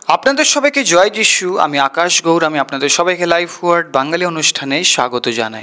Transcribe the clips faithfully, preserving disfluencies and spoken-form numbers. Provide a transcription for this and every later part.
আপনাদের সবাইকে জয় যিশু। আমি আকাশ গৌর। আমি আপনাদের সবাইকে লাইফ ওয়ার্ড বাঙালি অনুষ্ঠানে স্বাগত জানাই।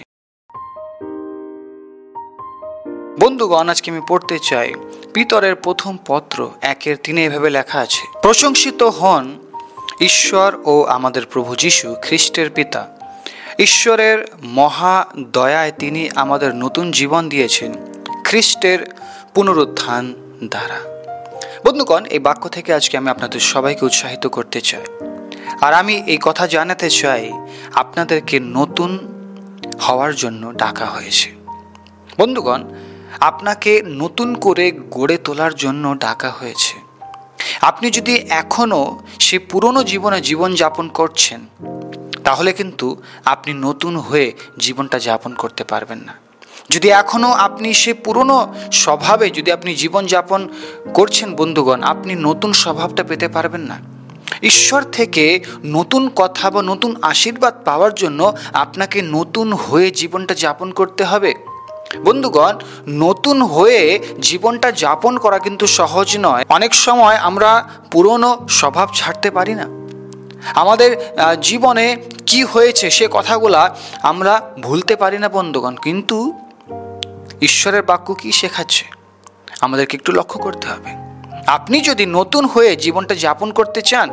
বন্ধুগণ, আজকে আমি পড়তে চাই পিতরের প্রথম পত্র একের তিনে এভাবে লেখা আছে, প্রশংসিত হন ঈশ্বর ও আমাদের প্রভু যিশু খ্রিস্টের পিতা। ঈশ্বরের মহা দয়ায় তিনি আমাদের নতুন জীবন দিয়েছেন খ্রিস্টের পুনরুত্থান দ্বারা। বন্ধুগণ, এই বাক্য থেকে আজকে আমি আপনাদের সবাইকে উৎসাহিত করতে চাই, আর আমি এই কথা জানাতে চাই আপনাদেরকে নতুন হওয়ার জন্য ডাকা হয়েছে। বন্ধুগণ, আপনাকে নতুন করে গড়ে তোলার জন্য ডাকা হয়েছে। আপনি যদি এখনও সে পুরনো জীবনে জীবন যাপন করছেন, তাহলে কিন্তু আপনি নতুন হয়ে জীবনটা যাপন করতে পারবেন না। যদি এখনও আপনি সে পুরনো স্বভাবে যদি আপনি জীবনযাপন করছেন, বন্ধুগণ, আপনি নতুন স্বভাবটা পেতে পারবেন না। ঈশ্বর থেকে নতুন কথা বা নতুন আশীর্বাদ পাওয়ার জন্য আপনাকে নতুন হয়ে জীবনটা যাপন করতে হবে। বন্ধুগণ, নতুন হয়ে জীবনটা যাপন করা কিন্তু সহজ নয়। অনেক সময় আমরা পুরনো স্বভাব ছাড়তে পারি না। আমাদের জীবনে কি হয়েছে সে কথাগুলা আমরা ভুলতে পারি না বন্ধুগণ, কিন্তু ঈশ্বরের বাক্য কি শেখাচ্ছে আমাদেরকে একটু লক্ষ্য করতে হবে। আপনি যদি নতুন হয়ে জীবনটা যাপন করতে চান,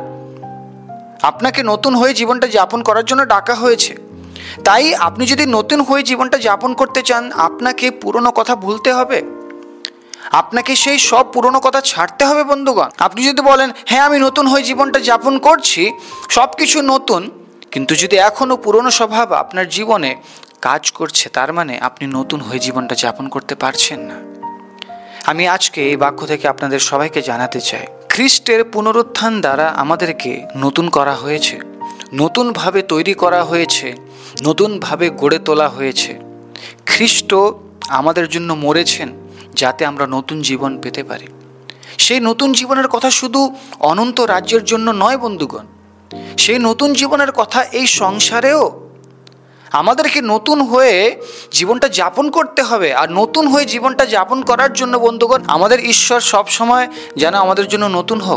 আপনাকে নতুন হয়ে জীবনটা যাপন করার জন্য ডাকা হয়েছে। তাই আপনি যদি নতুন হয়ে জীবনটা যাপন করতে চান, আপনাকে পুরনো কথা ভুলতে হবে, আপনাকে সেই সব পুরনো কথা ছাড়তে হবে। বন্ধুগণ, আপনি যদি বলেন হ্যাঁ আমি নতুন হয়ে জীবনটা যাপন করছি, সব কিছু নতুন, কিন্তু যদি এখনও পুরনো স্বভাব আপনার জীবনে কাজ করছে, তার মানে আপনি নতুন হয়ে জীবনটা যাপন করতে পারছেন না। আমি আজকে এই বাক্য থেকে আপনাদের সবাইকে জানাতে চাই, খ্রিস্টের পুনরুত্থান দ্বারা আমাদেরকে নতুন করা হয়েছে, নতুনভাবে তৈরি করা হয়েছে, নতুনভাবে গড়ে তোলা হয়েছে। খ্রিস্ট আমাদের জন্য মরেছেন যাতে আমরা নতুন জীবন পেতে পারি। সেই নতুন জীবনের কথা শুধু অনন্ত রাজ্যের জন্য নয় বন্ধুগণ, সেই নতুন জীবনের কথা এই সংসারেও আমাদেরকে নতুন হয়ে জীবনটা যাপন করতে হবে। আর নতুন হয়ে জীবনটা যাপন করার জন্য বন্ধুগণ, আমাদের ঈশ্বর সব সময় যেন আমাদের জন্য নতুন হোক।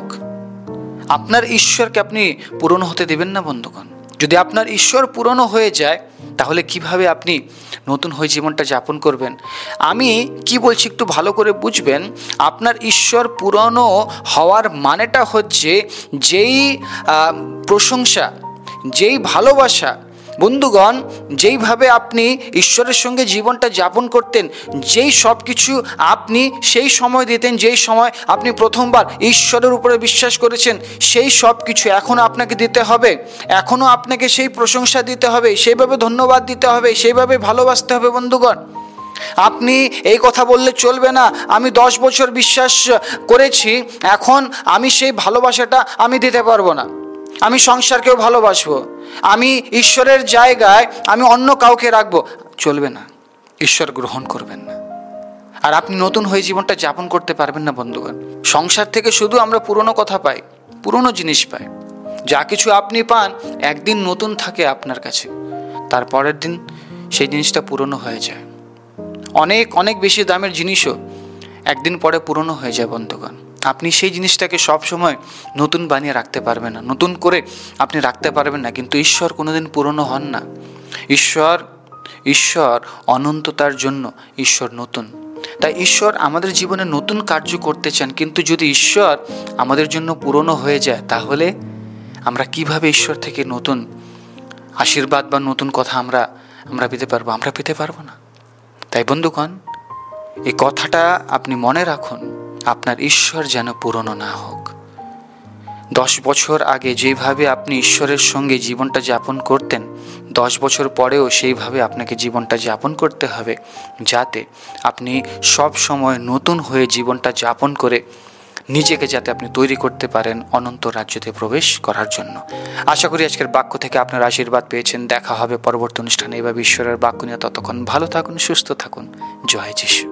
আপনার ঈশ্বরকে আপনি পুরনো হতে দেবেন না বন্ধুগণ। যদি আপনার ঈশ্বর পুরনো হয়ে যায়, তাহলে কিভাবে আপনি নতুন হয়ে জীবনটা যাপন করবেন? আমি কি বলছি একটু ভালো করে বুঝবেন। আপনার ঈশ্বর পুরনো হওয়ার মানেটা হচ্ছে যেই প্রশংসা, যেই ভালোবাসা, বন্ধুগণ, যেইভাবে আপনি ঈশ্বরের সঙ্গে জীবনটা যাপন করতেন, যেই সব কিছু আপনি সেই সময় দিতেন, যেই সময় আপনি প্রথমবার ঈশ্বরের উপরে বিশ্বাস করেছেন, সেই সব কিছু এখনও আপনাকে দিতে হবে। এখনও আপনাকে সেই প্রশংসা দিতে হবে, সেইভাবে ধন্যবাদ দিতে হবে, সেইভাবে ভালোবাসতে হবে। বন্ধুগণ, আপনি এই কথা বললে চলবে না আমি দশ বছর বিশ্বাস করেছি, এখন আমি সেই ভালোবাসাটা আমি দিতে পারবো না, আমি সংসারকেও ভালোবাসবো, আমি ঈশ্বরের জায়গায় আমি অন্য কাউকে রাখবো, চলবে না। ঈশ্বর গ্রহণ করবেন না, আর আপনি নতুন হয়ে জীবনটা যাপন করতে পারবেন না। বন্ধুগণ, সংসার থেকে শুধু আমরা পুরনো কথা পাই, পুরনো জিনিস পাই। যা কিছু আপনি পান একদিন নতুন থাকে আপনার কাছে, তারপরের দিন সেই জিনিসটা পুরনো হয়ে যায়। অনেক অনেক বেশি দামের জিনিসও একদিন পরে পুরনো হয়ে যায়। বন্ধুগণ, আপনি সেই জিনিসটাকে সবসময় নতুন বানিয়ে রাখতে পারবেন না, নতুন করে আপনি রাখতে পারবেন না, কিন্তু ঈশ্বর কোনোদিন পুরনো হন না। ঈশ্বর ঈশ্বর অনন্ততার জন্য ঈশ্বর নতুন। তাই ঈশ্বর আমাদের জীবনে নতুন কার্য করতে চান, কিন্তু যদি ঈশ্বর আমাদের জন্য পুরনো হয়ে যায়, তাহলে আমরা কিভাবে ঈশ্বর থেকে নতুন আশীর্বাদ বা নতুন কথা আমরা আমরা পেতে পারবো? আমরা পেতে পারবো না। তাই বন্ধুগণ, এই কথাটা আপনি মনে রাখুন, আপনার ঈশ্বর যেন পুরনো না হোক। দশ বছর আগে যেভাবে আপনি ঈশ্বরের সঙ্গে জীবনটা যাপন করতেন, দশ বছর পরেও সেইভাবে আপনাকে জীবনটা যাপন করতে হবে, যাতে আপনি সব সময় নতুন হয়ে জীবনটা যাপন করে নিজেকে যাতে আপনি তৈরি করতে পারেন অনন্ত রাজ্যতে প্রবেশ করার জন্য। আশা করি আজকের বাক্য থেকে আপনার আশীর্বাদ পেয়েছেন। দেখা হবে পরবর্তী অনুষ্ঠানে এভাবে ঈশ্বরের বাক্য নিয়ে। ততক্ষণ ভালো থাকুন, সুস্থ থাকুন। জয় যিশু।